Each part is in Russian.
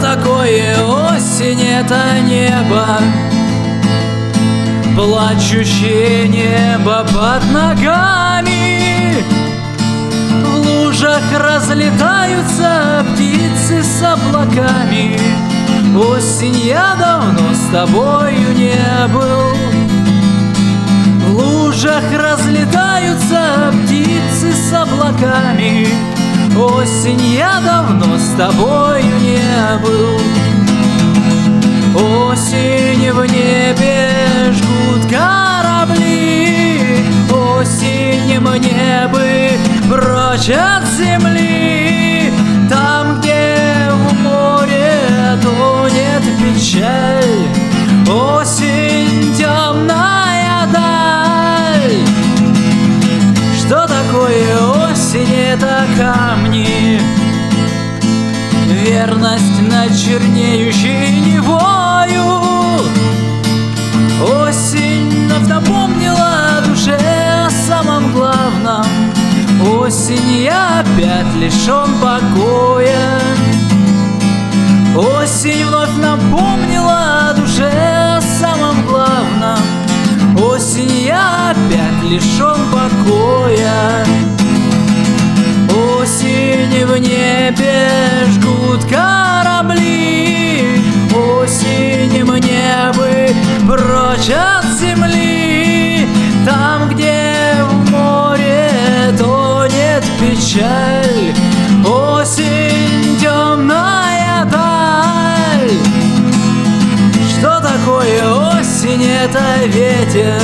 такое осень? Это небо, плачущее небо под ногами. В лужах разлетаются птицы с облаками. Осень, я давно с тобою не был. В лужах разлетаются птицы с облаками. Осень, я давно с тобою не был. Осень, в небе жгут корабли. Осень, мне бы прочь от земли. Там, где в море тонет печаль. Осень, темная даль. Что такое осень? Это камни, верность над чернеющей Невою. Осень напомнила душе о самом главном. Осень, я опять лишен покоя. Осень вновь напомнила душе о самом главном. Осень, я опять лишен покоя. Осень, в небе жгут корабли. Осень, мне бы прочь от земли. Там, где в море тонет печаль. Осень, темная даль. Что такое осень? Это ветер,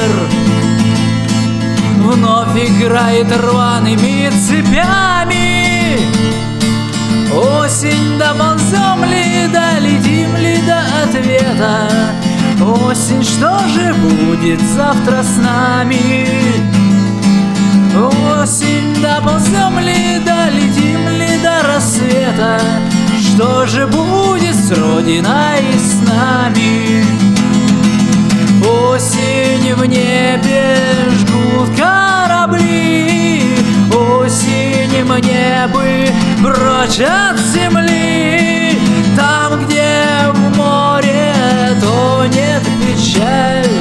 вновь играет рваными цепями. Осень, доползем ли, долетим ли до ответа? Осень, что же будет завтра с нами? Осень, доползем ли, долетим ли до рассвета? Что же будет с Родиной и с нами? Осень, в небе жгут корабли. Осень, мне бы прочь от земли. Там, где в море тонет печаль.